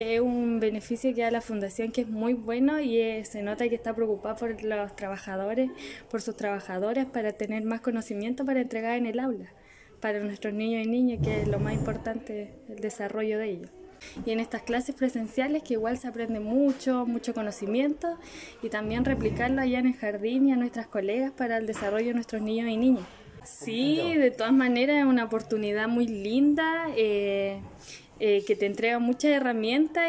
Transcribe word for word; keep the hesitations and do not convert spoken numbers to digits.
Es un beneficio que da la fundación que es muy bueno y eh, se nota que está preocupada por los trabajadores, por sus trabajadores, para tener más conocimiento para entregar en el aula, para nuestros niños y niñas, que es lo más importante, el desarrollo de ellos. Y en estas clases presenciales que igual se aprende mucho, mucho conocimiento y también replicarlo allá en el jardín y a nuestras colegas para el desarrollo de nuestros niños y niñas. Sí, de todas maneras es una oportunidad muy linda eh, eh, que te entrega muchas herramientas